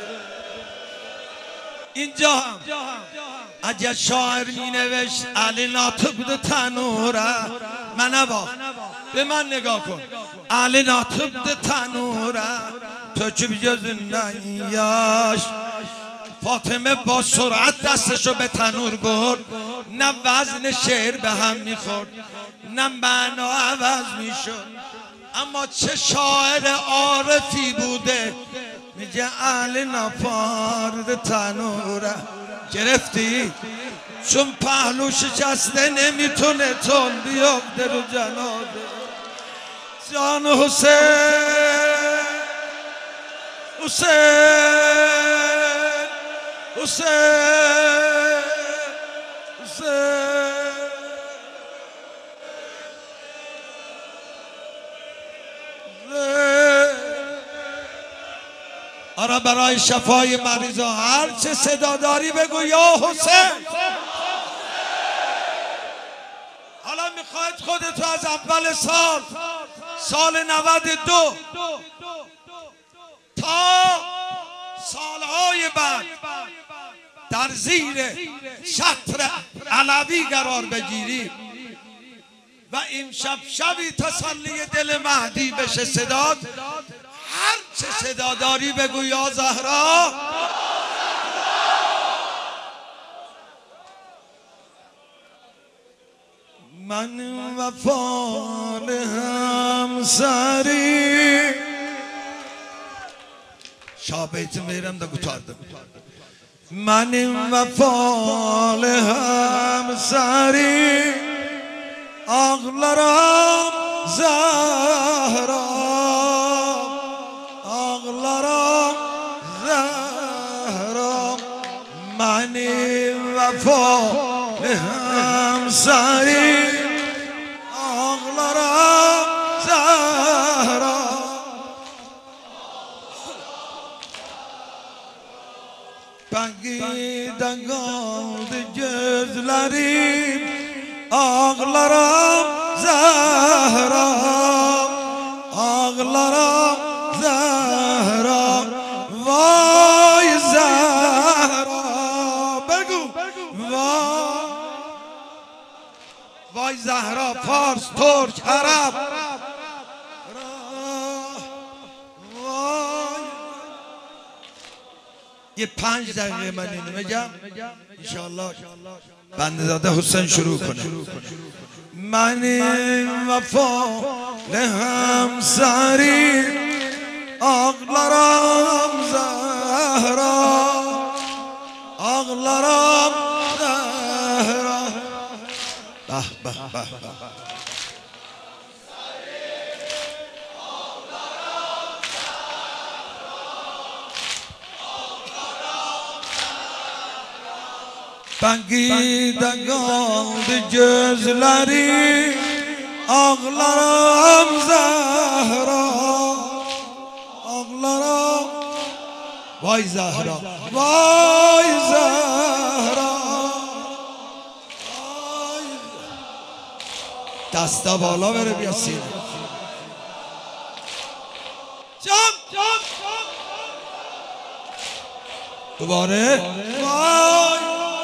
اینجا هم اگه شاعر می نوشت علی ناطق تنوره من با به من نگاه کن علی ناطق تنوره تو که بجز نیاش فاطمه با سرعت دستشو به تنور برد نه وزن شعر به هم میخورد نه معنا عوض میشد اما چه شاعر عارفی بوده میگه علی ناپارد تنوره گرفتی چون پهلو شکسته نمیتونه تون بیافته رو جنازه جان حسین حسین حسین حسین آره برای شفای مریضا هر چه صدا داری بگو یا حسین حالا میخواید خودتو از اول سال سال نود و دو تا سالهای بعد در زیر شطر علوی قرار بگیری و این شب شبی تسلی دل مهدی بشه صدات هر چه صدا داری بگو یا زهرا من وفال همسری شابیت میرم دا گتاردم من وفال همسری ağlarım Zahra ağlarım Zahra benim vefalı hemşerim ağlarım Zahra ben giden kaldı gözlerim ağlarım Zahra ağlarım Zahra vay Zahra begu vay vay Zahra Fars Türk Arap یه پنج دقیقه من اینو بگم انشاءالله بنده‌زاده حسین شروع کنه من وفال همسری ağlarım Zahra ağlarım Zahra bah bah bah bah Bengide kaldı gözleri, ağlarım Zahra, ağlarım. Vay Zahra, vay Zahra, vay. Dasta بالا بره بیا سینه. جام جام دوباره وای.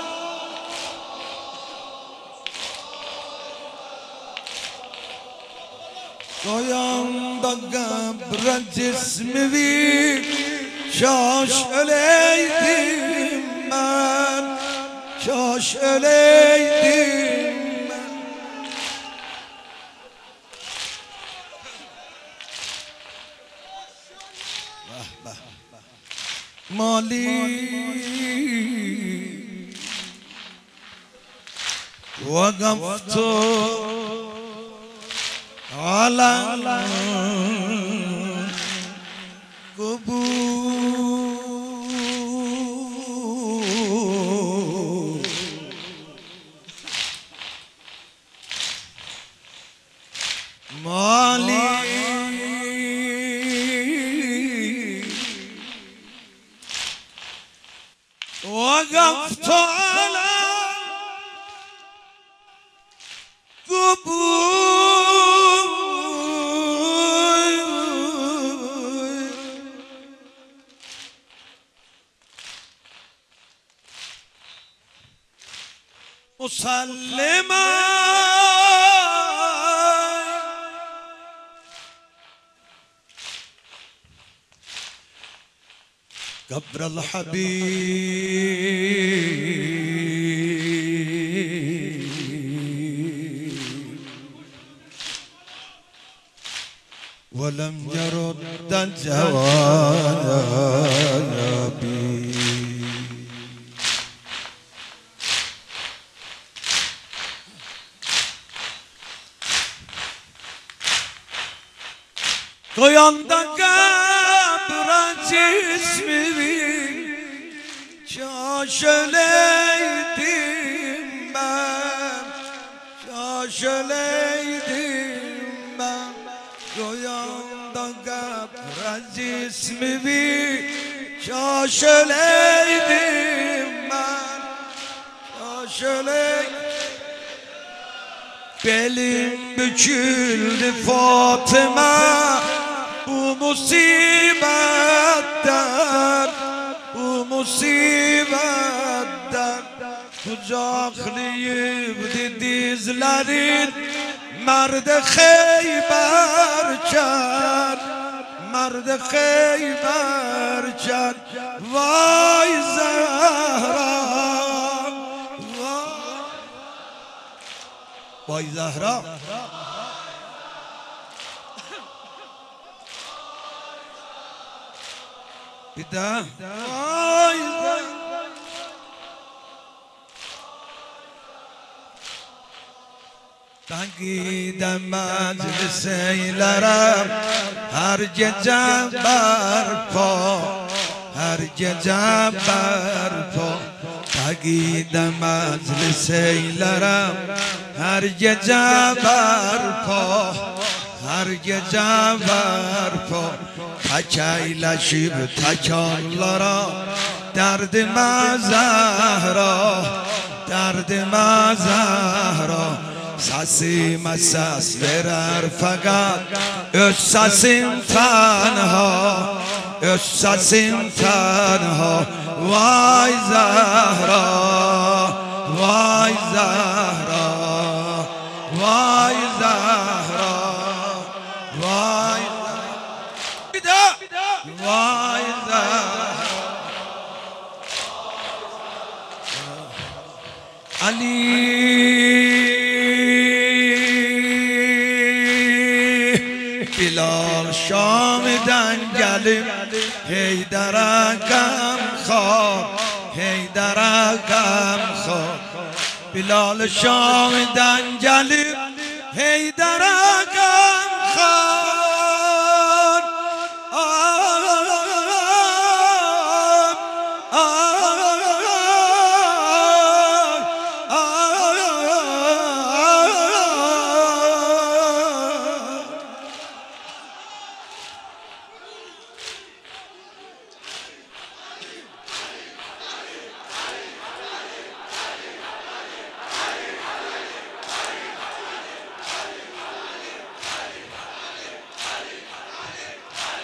Goyanda قبر cismi şaş öleydim ben, şaş öleydim ben. Bah bah bah. Mali وقفت على قبور مالي وقفت على مسلما قبر الحبيب ولم يرد الجواب Koyanda kabra cismimi şaş öleydim ben, şaş öleydim ben. Koyanda kabra cismimi şaş öleydim ben, şaş öleydim. Belim büküldü Fatıma bu musibetten, bu musibetten. Kucaklayıptı dizlerin merd-i Xeyberken, merd-i Xeyberken. Vay Zahra, vay Zahra. Bir daha. Vay Zahra. Ben gidem meclis eylerim her gece berpa, her gece berpa. Ben gidem meclis eylerim her gece berpa, her gece berpa. Tekeyleşip tekanlara derdime Zahra, derdime Zahra. Sesime ses verer fakat öz sesim tenha, öz sesim tenha. Vay Zahra, vay Zahra, vay Zahra, vay Zahra. Bir daha, vay Zahra. Ali Bilal Şam'dan gelip Heydar'a gamxor, Heydar'a gamxor. Bilal Şam'dan gelip Heydar'a gamxor.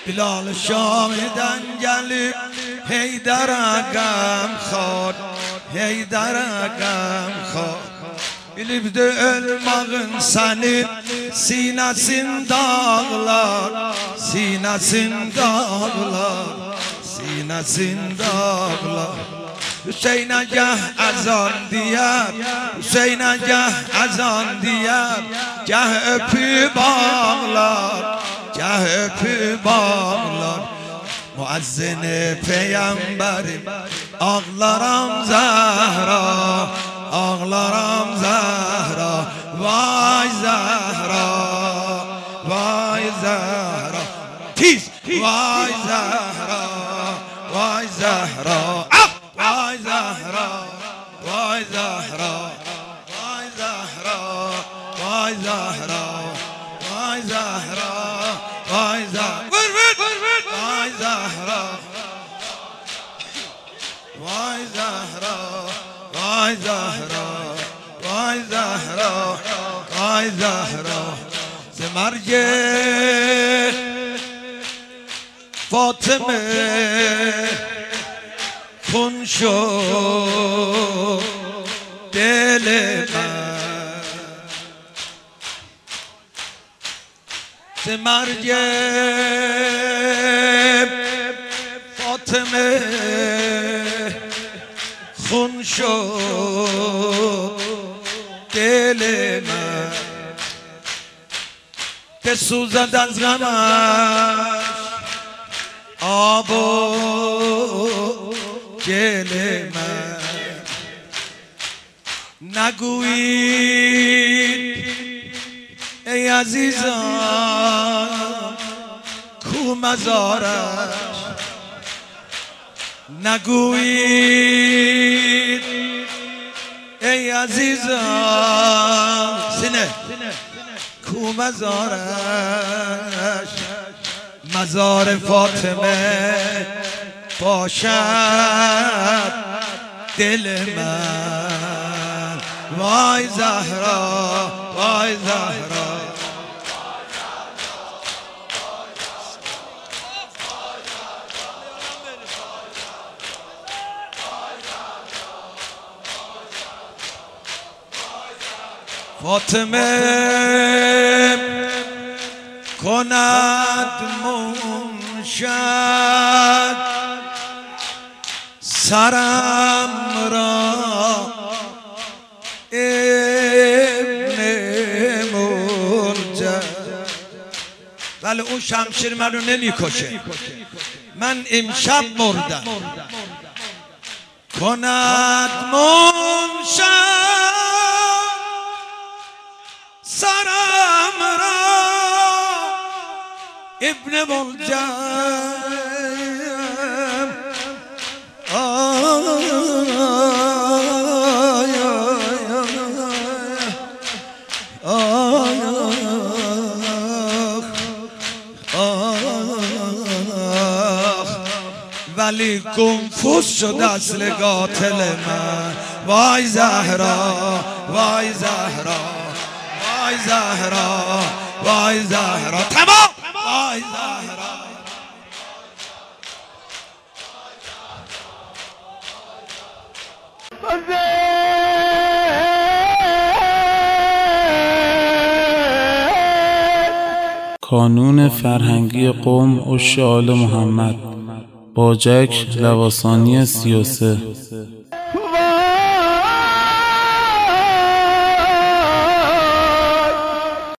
بلال شام دنگلی حیدر اگم خود حیدر اگم خود Bilibdi ölmağın senin sinesin dağlar Sinesin dağlar Sinesin dağlar Hüseyin'e gah azan diyar Hüseyin'e gah azan diyar Gah öpüp ağlar Gah öpüp ağlar Muazzini peygamberim Ağlaram Zahra Ağlaram Zahra Vay Zahra Vay Zahra Tiz Vay Zahra Vay Zahra Ah Vay Zahra Vay Zahra Vay Zahra Vay Zahra Vay Zahra Vay Zahra Vur vur Vay Zahra Vay Zahra Vay Zahra Vay Zahra Vay Zahra Zemarge Fatıma Kun şo Deleme Zemarge Fatıma خون شد دل من بسوزد از غمش آب و گل من نگویید ای عزیزان کو مزارش نگویید ای عزیزان سینه کو مزارش مزار فاطمه باشد دل من وای زهرا وای زهرا فاطمه کند منشد سرم را ابن مرجع ولی اون شمشیر من رو نمی کشه من امشب مردم کند منشد سرم را ابن ملجم ولی کنفوس شد اصل قاتل من وای زهرا وای زهرا وای زهرا وای زهرا تمام وای زهرا کانون فرهنگی قوم اشعال محمد باجک لواسانی سی و سه